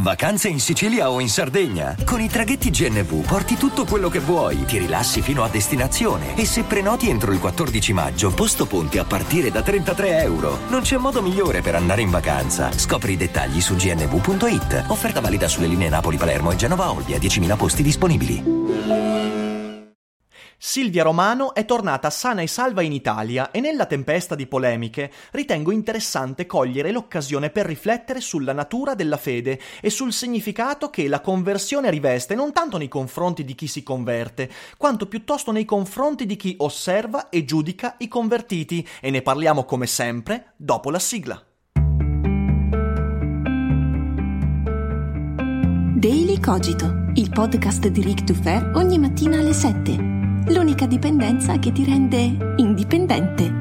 Vacanze in Sicilia o in Sardegna? Con i traghetti GNV porti tutto quello che vuoi, ti rilassi fino a destinazione e se prenoti entro il 14 maggio, posto ponti a partire da €33. Non c'è modo migliore per andare in vacanza. Scopri i dettagli su gnv.it. Offerta valida sulle linee Napoli-Palermo e Genova-Olbia, 10.000 posti disponibili. Silvia Romano è tornata sana e salva in Italia e nella tempesta di polemiche ritengo interessante cogliere l'occasione per riflettere sulla natura della fede e sul significato che la conversione riveste non tanto nei confronti di chi si converte, quanto piuttosto nei confronti di chi osserva e giudica i convertiti, e ne parliamo come sempre dopo la sigla. Daily Cogito, il podcast di Ric Dufer ogni mattina alle 7. L'unica dipendenza che ti rende indipendente.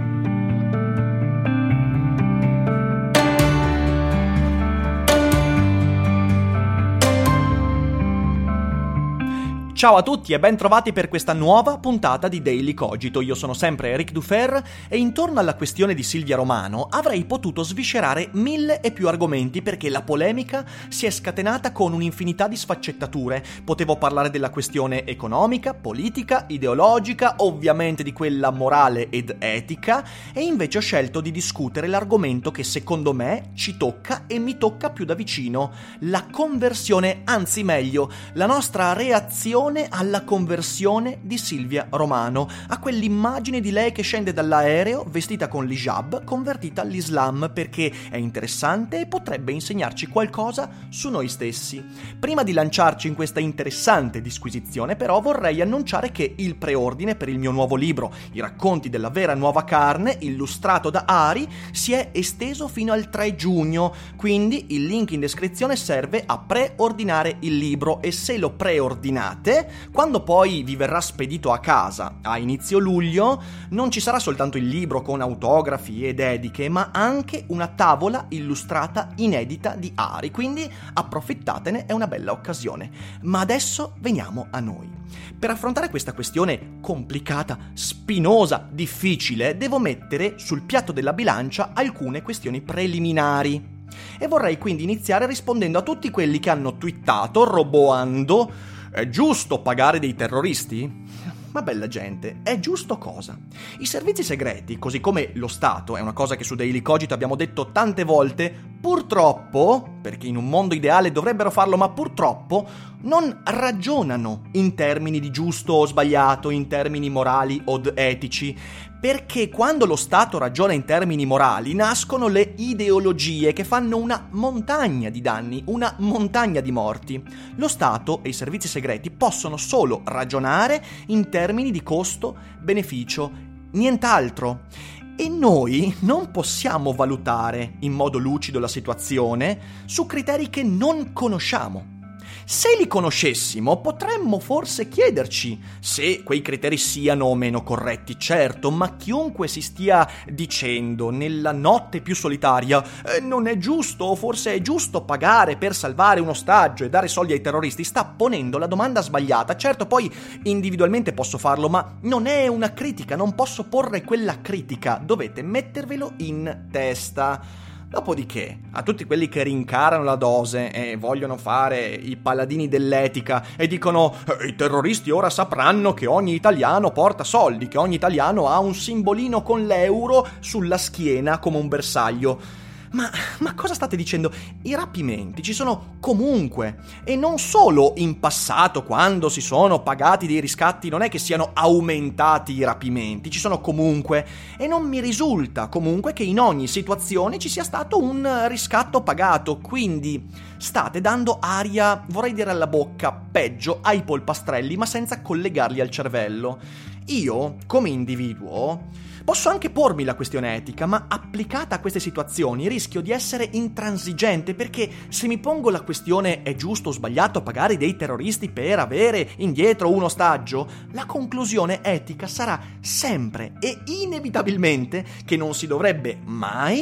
Ciao a tutti e ben trovati per questa nuova puntata di Daily Cogito. Io sono sempre Ric Dufer e intorno alla questione di Silvia Romano avrei potuto sviscerare 1000 e più argomenti perché la polemica si è scatenata con un'infinità di sfaccettature. Potevo parlare della questione economica, politica, ideologica, ovviamente di quella morale ed etica, e invece ho scelto di discutere l'argomento che secondo me ci tocca e mi tocca più da vicino: la conversione, anzi meglio, la nostra reazione alla conversione di Silvia Romano, a quell'immagine di lei che scende dall'aereo vestita con l'hijab, convertita all'Islam, perché è interessante e potrebbe insegnarci qualcosa su noi stessi. Prima di lanciarci in questa interessante disquisizione, però, vorrei annunciare che il preordine per il mio nuovo libro, I racconti della vera nuova carne, illustrato da Ari, si è esteso fino al 3 giugno, quindi il link in descrizione serve a preordinare il libro, e se lo preordinate, quando poi vi verrà spedito a casa a inizio luglio, non ci sarà soltanto il libro con autografi e dediche, ma anche una tavola illustrata inedita di Ari, quindi approfittatene, è una bella occasione. Ma adesso veniamo a noi. Per affrontare questa questione complicata, spinosa, difficile, devo mettere sul piatto della bilancia alcune questioni preliminari. E vorrei quindi iniziare rispondendo a tutti quelli che hanno twittato roboando: è giusto pagare dei terroristi? Ma bella gente, è giusto cosa? I servizi segreti, così come lo Stato, è una cosa che su Daily Cogito abbiamo detto tante volte, purtroppo, perché in un mondo ideale dovrebbero farlo, ma purtroppo non ragionano in termini di giusto o sbagliato, in termini morali o etici, perché quando lo Stato ragiona in termini morali nascono le ideologie che fanno una montagna di danni, una montagna di morti. Lo Stato e i servizi segreti possono solo ragionare in termini di costo-beneficio, nient'altro. E noi non possiamo valutare in modo lucido la situazione su criteri che non conosciamo. Se li conoscessimo, potremmo forse chiederci se quei criteri siano o meno corretti, certo, ma chiunque si stia dicendo nella notte più solitaria non è giusto o forse è giusto pagare per salvare un ostaggio e dare soldi ai terroristi, sta ponendo la domanda sbagliata. Certo, poi individualmente posso farlo, ma non è una critica, non posso porre quella critica, dovete mettervelo in testa. Dopodiché, a tutti quelli che rincarano la dose e vogliono fare i paladini dell'etica e dicono i terroristi ora sapranno che ogni italiano porta soldi, che ogni italiano ha un simbolino con l'euro sulla schiena come un bersaglio. Ma cosa state dicendo? I rapimenti ci sono comunque, e non solo in passato, quando si sono pagati dei riscatti, non è che siano aumentati i rapimenti, ci sono comunque, e non mi risulta comunque che in ogni situazione ci sia stato un riscatto pagato, quindi state dando aria, vorrei dire alla bocca, peggio, ai polpastrelli, ma senza collegarli al cervello. Io, come individuo, posso anche pormi la questione etica, ma applicata a queste situazioni rischio di essere intransigente, perché se mi pongo la questione è giusto o sbagliato pagare dei terroristi per avere indietro un ostaggio, la conclusione etica sarà sempre e inevitabilmente che non si dovrebbe mai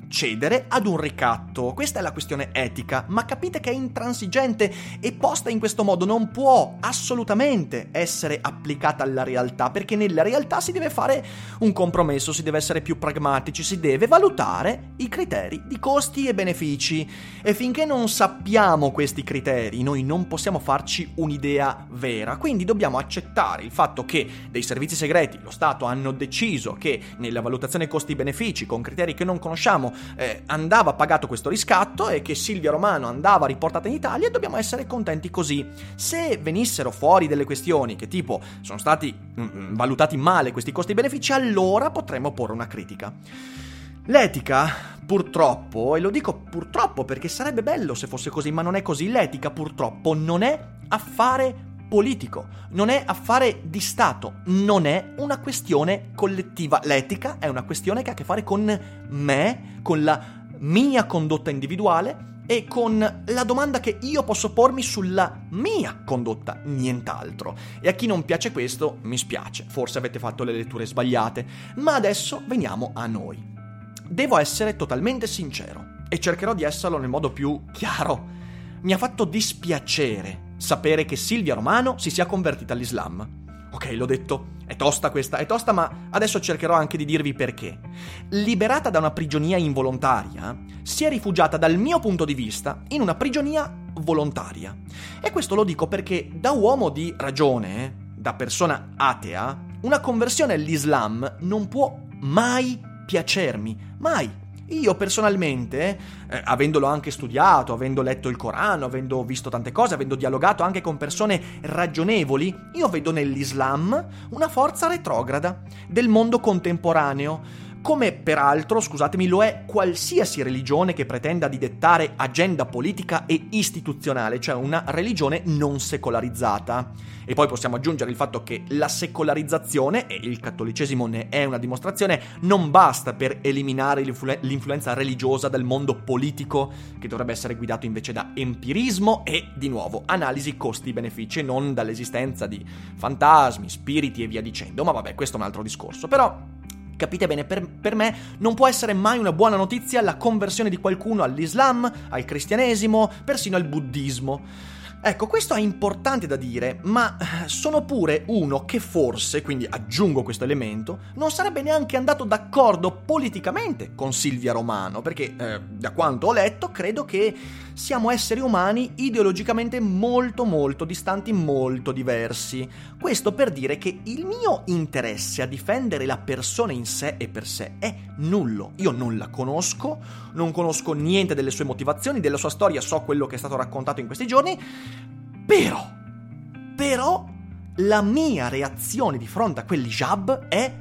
cedere ad un ricatto. Questa è la questione etica, ma capite che è intransigente e posta in questo modo non può assolutamente essere applicata alla realtà, perché nella realtà si deve fare un compromesso, si deve essere più pragmatici, si deve valutare i criteri di costi e benefici, e finché non sappiamo questi criteri noi non possiamo farci un'idea vera. Quindi dobbiamo accettare il fatto che dei servizi segreti, lo Stato, hanno deciso che nella valutazione costi-benefici con criteri che non conosciamo andava pagato questo riscatto e che Silvia Romano andava riportata in Italia, e dobbiamo essere contenti così. Se venissero fuori delle questioni che tipo sono stati valutati male questi costi-benefici, allora potremmo porre una critica. L'etica, purtroppo, e lo dico purtroppo perché sarebbe bello se fosse così, ma non è così, l'etica purtroppo non è affare politico, non è affare di Stato, non è una questione collettiva. L'etica è una questione che ha a che fare con me, con la mia condotta individuale e con la domanda che io posso pormi sulla mia condotta, nient'altro. E a chi non piace questo, mi spiace, forse avete fatto le letture sbagliate, ma adesso veniamo a noi. Devo essere totalmente sincero e cercherò di esserlo nel modo più chiaro. Mi ha fatto dispiacere sapere che Silvia Romano si sia convertita all'Islam. Ok, l'ho detto, è tosta questa, è tosta, ma adesso cercherò anche di dirvi perché. Liberata da una prigionia involontaria, si è rifugiata dal mio punto di vista in una prigionia volontaria. E questo lo dico perché da uomo di ragione, da persona atea, una conversione all'Islam non può mai piacermi, mai. Io personalmente, avendolo anche studiato, avendo letto il Corano, avendo visto tante cose, avendo dialogato anche con persone ragionevoli, io vedo nell'Islam una forza retrograda del mondo contemporaneo, come peraltro, scusatemi, lo è qualsiasi religione che pretenda di dettare agenda politica e istituzionale, cioè una religione non secolarizzata. E poi possiamo aggiungere il fatto che la secolarizzazione, e il cattolicesimo ne è una dimostrazione, non basta per eliminare l'influenza religiosa del mondo politico, che dovrebbe essere guidato invece da empirismo e, di nuovo, analisi costi-benefici, non dall'esistenza di fantasmi, spiriti e via dicendo. Ma vabbè, questo è un altro discorso. Però capite bene, per me non può essere mai una buona notizia la conversione di qualcuno all'Islam, al cristianesimo, persino al buddismo. Ecco, questo è importante da dire, ma sono pure uno che forse, quindi aggiungo questo elemento, non sarebbe neanche andato d'accordo politicamente con Silvia Romano, perché da quanto ho letto credo che siamo esseri umani ideologicamente molto molto distanti, molto diversi. Questo per dire che il mio interesse a difendere la persona in sé e per sé è nullo. Io non la conosco, non conosco niente delle sue motivazioni, della sua storia, so quello che è stato raccontato in questi giorni, però la mia reazione di fronte a quell'hijab è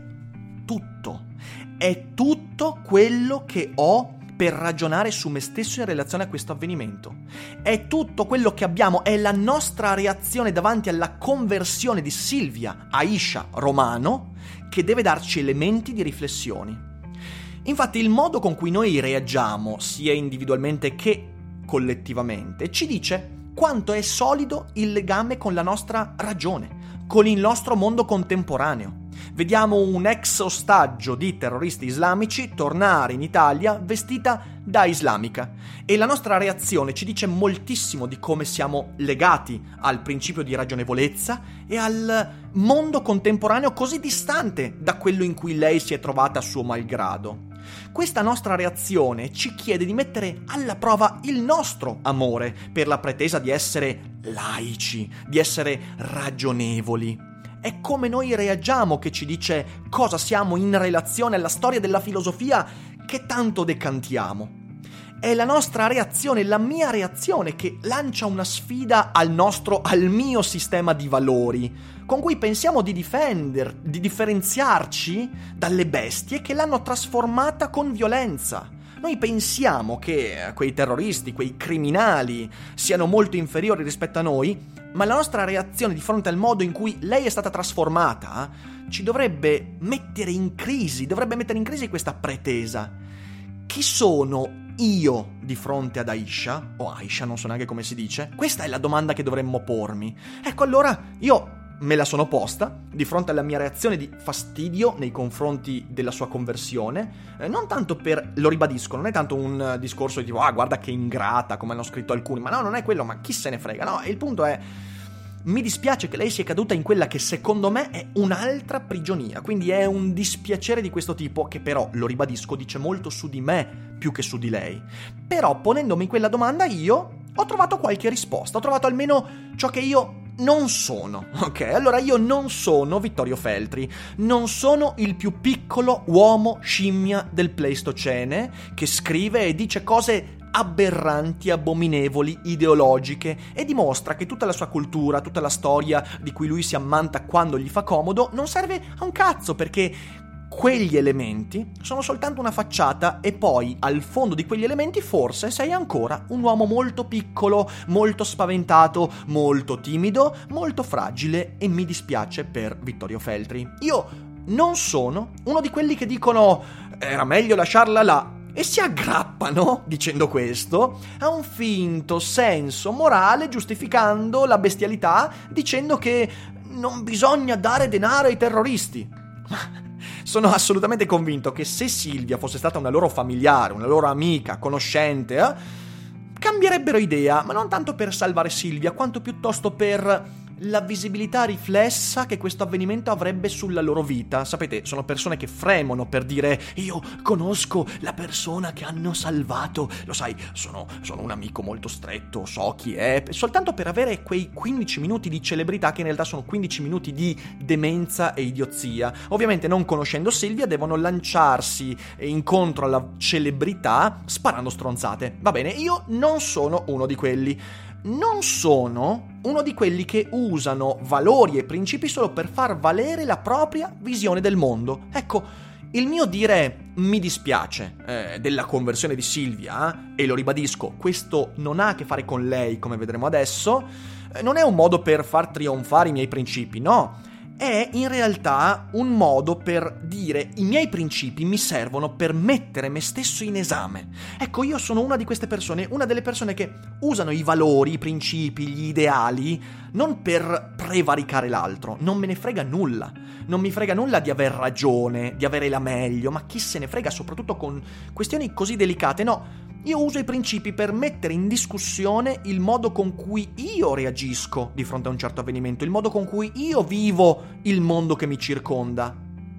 tutto quello che ho per ragionare su me stesso in relazione a questo avvenimento. È tutto quello che abbiamo, è la nostra reazione davanti alla conversione di Silvia Aisha Romano che deve darci elementi di riflessione. Infatti il modo con cui noi reagiamo, sia individualmente che collettivamente, ci dice quanto è solido il legame con la nostra ragione, con il nostro mondo contemporaneo. Vediamo un ex ostaggio di terroristi islamici tornare in Italia vestita da islamica e la nostra reazione ci dice moltissimo di come siamo legati al principio di ragionevolezza e al mondo contemporaneo così distante da quello in cui lei si è trovata a suo malgrado. Questa nostra reazione ci chiede di mettere alla prova il nostro amore per la pretesa di essere laici, di essere ragionevoli. È come noi reagiamo che ci dice cosa siamo in relazione alla storia della filosofia che tanto decantiamo. È la nostra reazione, la mia reazione, che lancia una sfida al mio sistema di valori, con cui pensiamo di differenziarci dalle bestie che l'hanno trasformata con violenza. Noi pensiamo che quei terroristi, quei criminali siano molto inferiori rispetto a noi, ma la nostra reazione di fronte al modo in cui lei è stata trasformata ci dovrebbe mettere in crisi questa pretesa. Chi sono io di fronte ad Aisha, o Aisha, non so neanche come si dice? Questa è la domanda che dovremmo pormi. Ecco, allora io me la sono posta di fronte alla mia reazione di fastidio nei confronti della sua conversione, non tanto per, lo ribadisco, non è tanto un discorso di tipo, guarda che ingrata, come hanno scritto alcuni, ma no, non è quello, ma chi se ne frega, no, il punto è, mi dispiace che lei sia caduta in quella che secondo me è un'altra prigionia, quindi è un dispiacere di questo tipo che però, lo ribadisco, dice molto su di me più che su di lei. Però ponendomi quella domanda io ho trovato qualche risposta, ho trovato almeno ciò che io non sono, ok? Allora io non sono Vittorio Feltri, non sono il più piccolo uomo scimmia del Pleistocene che scrive e dice cose aberranti, abominevoli, ideologiche e dimostra che tutta la sua cultura, tutta la storia di cui lui si ammanta quando gli fa comodo non serve a un cazzo, perché quegli elementi sono soltanto una facciata e poi al fondo di quegli elementi forse sei ancora un uomo molto piccolo, molto spaventato, molto timido, molto fragile e mi dispiace per Vittorio Feltri. Io non sono uno di quelli che dicono era meglio lasciarla là e si aggrappano, dicendo questo, a un finto senso morale giustificando la bestialità dicendo che non bisogna dare denaro ai terroristi. Sono assolutamente convinto che se Silvia fosse stata una loro familiare, una loro amica, conoscente, cambierebbero idea, ma non tanto per salvare Silvia, quanto piuttosto per la visibilità riflessa che questo avvenimento avrebbe sulla loro vita. Sapete, sono persone che fremono per dire io conosco la persona che hanno salvato, lo sai, sono un amico molto stretto, so chi è, soltanto per avere quei 15 minuti di celebrità che in realtà sono 15 minuti di demenza e idiozia. Ovviamente non conoscendo Silvia devono lanciarsi incontro alla celebrità sparando stronzate. Va bene, io non sono uno di quelli. Non sono uno di quelli che usano valori e principi solo per far valere la propria visione del mondo. Ecco, il mio dire mi dispiace della conversione di Silvia, e lo ribadisco, questo non ha a che fare con lei, come vedremo adesso, non è un modo per far trionfare i miei principi, no. È in realtà un modo per dire i miei principi mi servono per mettere me stesso in esame. Ecco, io sono una di queste persone, una delle persone che usano i valori, i principi, gli ideali non per prevaricare l'altro, non me ne frega nulla. Non mi frega nulla di aver ragione, di avere la meglio, ma chi se ne frega, soprattutto con questioni così delicate, no. Io uso i principi per mettere in discussione il modo con cui io reagisco di fronte a un certo avvenimento, il modo con cui io vivo il mondo che mi circonda.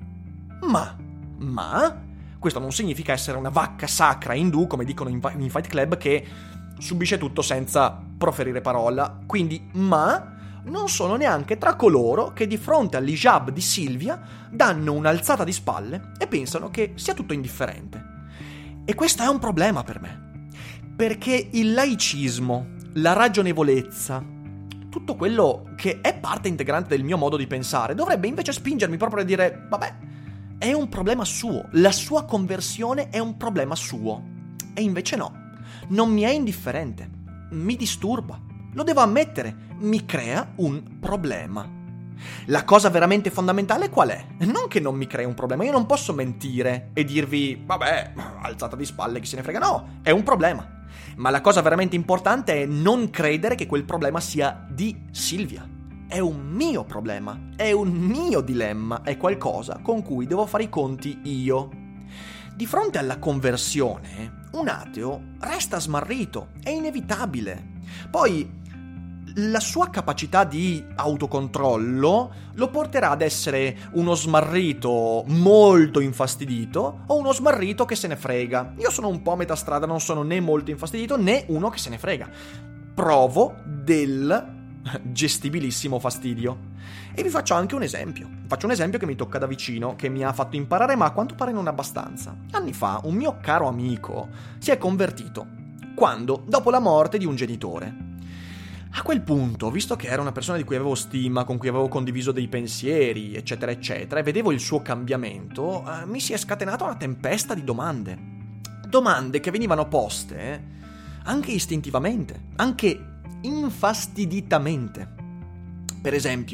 Ma questo non significa essere una vacca sacra indù, come dicono in Fight Club, che subisce tutto senza proferire parola. Quindi, non sono neanche tra coloro che di fronte all'hijab di Silvia danno un'alzata di spalle e pensano che sia tutto indifferente. E questo è un problema per me, perché il laicismo, la ragionevolezza, tutto quello che è parte integrante del mio modo di pensare, dovrebbe invece spingermi proprio a dire, vabbè, è un problema suo, la sua conversione è un problema suo. E invece no, non mi è indifferente, mi disturba, lo devo ammettere, mi crea un problema. La cosa veramente fondamentale qual è? Non che non mi crei un problema, io non posso mentire e dirvi, vabbè, alzata di spalle, chi se ne frega, no, è un problema. Ma la cosa veramente importante è non credere che quel problema sia di Silvia. È un mio problema, è un mio dilemma, è qualcosa con cui devo fare i conti io. Di fronte alla conversione, un ateo resta smarrito, è inevitabile. Poi la sua capacità di autocontrollo lo porterà ad essere uno smarrito molto infastidito o uno smarrito che se ne frega. Io sono un po' a metà strada, non sono né molto infastidito né uno che se ne frega. Provo del gestibilissimo fastidio. E vi faccio anche un esempio. Faccio un esempio che mi tocca da vicino, che mi ha fatto imparare, ma a quanto pare non abbastanza. Anni fa un mio caro amico si è convertito quando, dopo la morte di un genitore. A quel punto, visto che era una persona di cui avevo stima, con cui avevo condiviso dei pensieri, eccetera, eccetera, e vedevo il suo cambiamento, mi si è scatenata una tempesta di domande. Domande che venivano poste anche istintivamente, anche infastiditamente. Per esempio,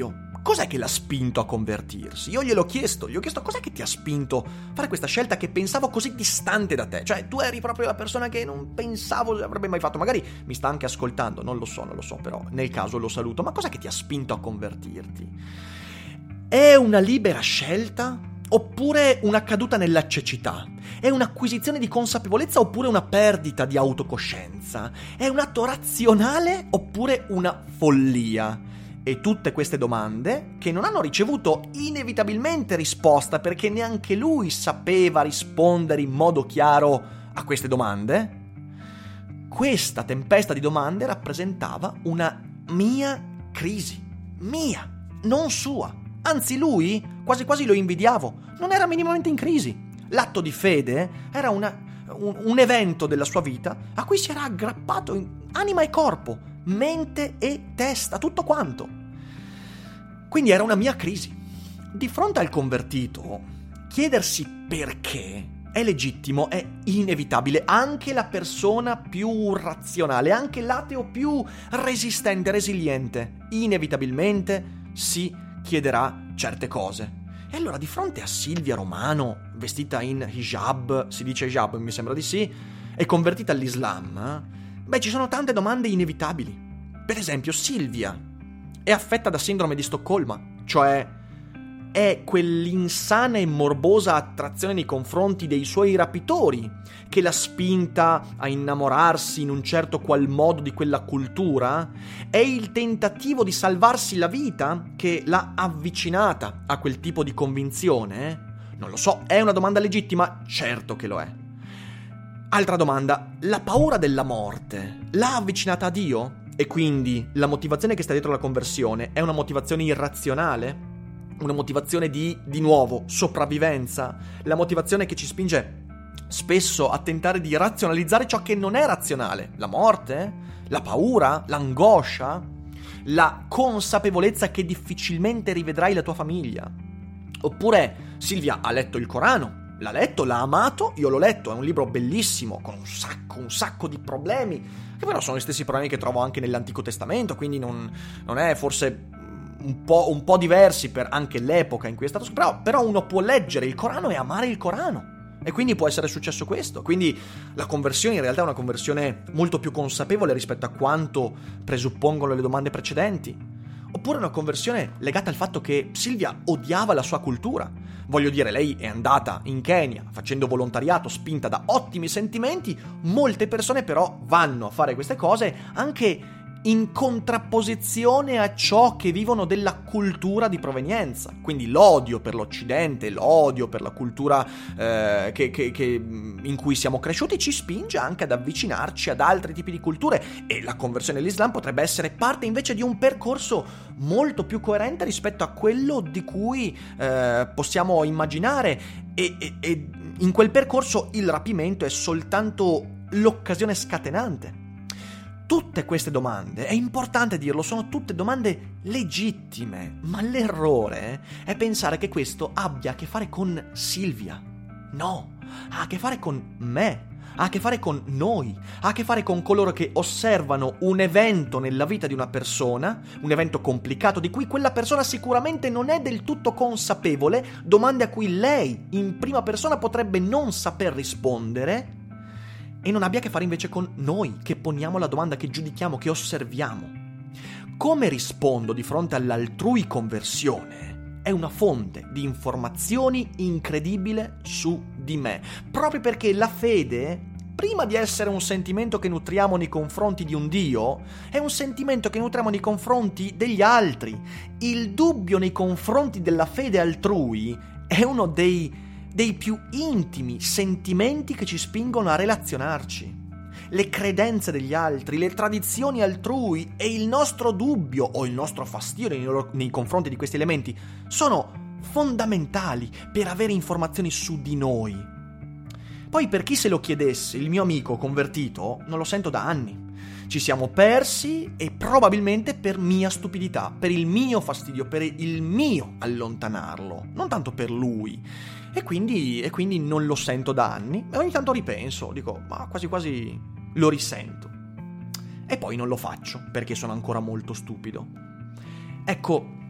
cos'è che l'ha spinto a convertirsi? Io gli ho chiesto cos'è che ti ha spinto a fare questa scelta che pensavo così distante da te? Cioè, tu eri proprio la persona che non pensavo avrebbe mai fatto. Magari mi sta anche ascoltando, non lo so, però nel caso lo saluto. Ma cos'è che ti ha spinto a convertirti? È una libera scelta? Oppure una caduta nella cecità? È un'acquisizione di consapevolezza oppure una perdita di autocoscienza? È un atto razionale oppure una follia? E tutte queste domande che non hanno ricevuto inevitabilmente risposta perché neanche lui sapeva rispondere in modo chiaro a queste domande. Questa tempesta di domande rappresentava una mia crisi. Mia, non sua. Anzi, lui, quasi quasi lo invidiavo, non era minimamente in crisi. L'atto di fede era un evento della sua vita a cui si era aggrappato in anima e corpo, mente e testa, tutto quanto. Quindi era una mia crisi. Di fronte al convertito, chiedersi perché è legittimo, è inevitabile. Anche la persona più razionale, anche l'ateo più resistente, resiliente, inevitabilmente si chiederà certe cose. E allora di fronte a Silvia Romano, vestita in hijab, si dice hijab, mi sembra di sì, e convertita all'Islam, ci sono tante domande inevitabili. Per esempio, Silvia è affetta da sindrome di Stoccolma, cioè è quell'insana e morbosa attrazione nei confronti dei suoi rapitori che l'ha spinta a innamorarsi in un certo qual modo di quella cultura? È il tentativo di salvarsi la vita che l'ha avvicinata a quel tipo di convinzione? Non lo so, è una domanda legittima? Certo che lo è. Altra domanda, la paura della morte l'ha avvicinata a Dio? E quindi la motivazione che sta dietro la conversione è una motivazione irrazionale? Una motivazione di nuovo, sopravvivenza? La motivazione che ci spinge spesso a tentare di razionalizzare ciò che non è razionale? La morte? La paura? L'angoscia? La consapevolezza che difficilmente rivedrai la tua famiglia? Oppure Silvia ha letto il Corano, l'ha letto, l'ha amato, io l'ho letto, è un libro bellissimo, con un sacco di problemi, che però sono gli stessi problemi che trovo anche nell'Antico Testamento, quindi non è forse un po' diversi per anche l'epoca in cui è stato scritto, però uno può leggere il Corano e amare il Corano, e quindi può essere successo questo. Quindi la conversione in realtà è una conversione molto più consapevole rispetto a quanto presuppongono le domande precedenti. Oppure una conversione legata al fatto che Silvia odiava la sua cultura. Voglio dire, lei è andata in Kenya facendo volontariato, spinta da ottimi sentimenti. Molte persone però vanno a fare queste cose anche in contrapposizione a ciò che vivono della cultura di provenienza. Quindi l'odio per l'Occidente, l'odio per la cultura in cui siamo cresciuti ci spinge anche ad avvicinarci ad altri tipi di culture, e la conversione all'Islam potrebbe essere parte invece di un percorso molto più coerente rispetto a quello di cui possiamo immaginare, e in quel percorso il rapimento è soltanto l'occasione scatenante. Tutte queste domande, è importante dirlo, sono tutte domande legittime, ma l'errore è pensare che questo abbia a che fare con Silvia. No, ha a che fare con me, ha a che fare con noi, ha a che fare con coloro che osservano un evento nella vita di una persona, un evento complicato di cui quella persona sicuramente non è del tutto consapevole, domande a cui lei in prima persona potrebbe non saper rispondere, e non abbia a che fare invece con noi, che poniamo la domanda, che giudichiamo, che osserviamo. Come rispondo di fronte all'altrui conversione è una fonte di informazioni incredibile su di me, proprio perché la fede, prima di essere un sentimento che nutriamo nei confronti di un Dio, è un sentimento che nutriamo nei confronti degli altri. Il dubbio nei confronti della fede altrui è uno dei più intimi sentimenti che ci spingono a relazionarci. Le credenze degli altri, le tradizioni altrui e il nostro dubbio o il nostro fastidio nei confronti di questi elementi sono fondamentali per avere informazioni su di noi. Poi, per chi se lo chiedesse, il mio amico convertito non lo sento da anni. Ci siamo persi, e probabilmente per mia stupidità, per il mio fastidio, per il mio allontanarlo, non tanto per lui. E quindi non lo sento da anni, e ogni tanto ripenso, dico, ma quasi quasi lo risento. E poi non lo faccio, perché sono ancora molto stupido. Ecco,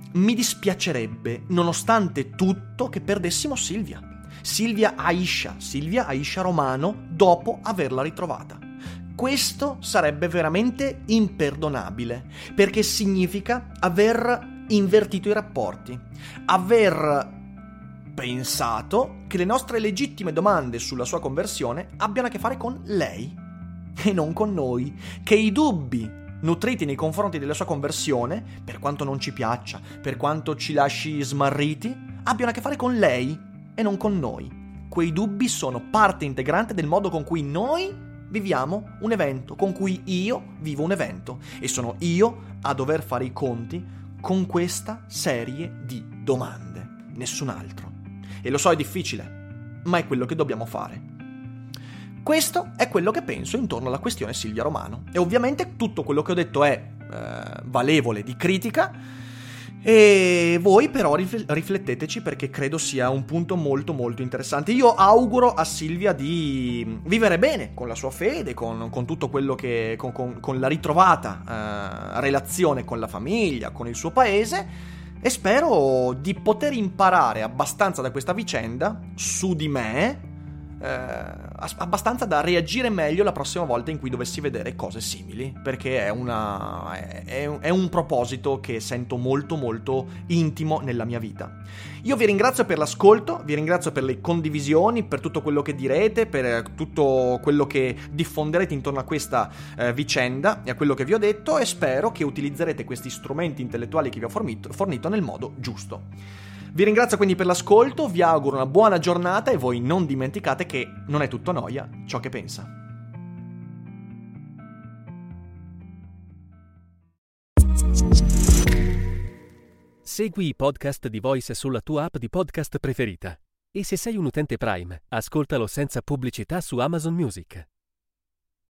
mi dispiacerebbe, nonostante tutto, che perdessimo Silvia Aisha Romano, dopo averla ritrovata. Questo sarebbe veramente imperdonabile, perché significa aver invertito i rapporti, aver pensato che le nostre legittime domande sulla sua conversione abbiano a che fare con lei e non con noi, che i dubbi nutriti nei confronti della sua conversione, per quanto non ci piaccia, per quanto ci lasci smarriti, abbiano a che fare con lei e non con noi. Quei dubbi sono parte integrante del modo con cui noi viviamo un evento, con cui io vivo un evento, e sono io a dover fare i conti con questa serie di domande, nessun altro. E lo so, è difficile, ma è quello che dobbiamo fare. Questo è quello che penso intorno alla questione Silvia Romano. E ovviamente tutto quello che ho detto è valevole di critica, e voi però rifletteteci, perché credo sia un punto molto molto interessante. Io auguro a Silvia di vivere bene con la sua fede, con tutto quello che con la ritrovata relazione con la famiglia, con il suo paese, e spero di poter imparare abbastanza da questa vicenda su di me, abbastanza da reagire meglio la prossima volta in cui dovessi vedere cose simili, perché è un proposito che sento molto molto intimo nella mia vita. Io vi ringrazio per l'ascolto, vi ringrazio per le condivisioni, per tutto quello che direte, per tutto quello che diffonderete intorno a questa vicenda e a quello che vi ho detto, e spero che utilizzerete questi strumenti intellettuali che vi ho fornito nel modo giusto. Vi ringrazio quindi per l'ascolto, vi auguro una buona giornata, e voi non dimenticate che non è tutto noia ciò che pensa. Segui i podcast di Voice sulla tua app di podcast preferita. E se sei un utente Prime, ascoltalo senza pubblicità su Amazon Music.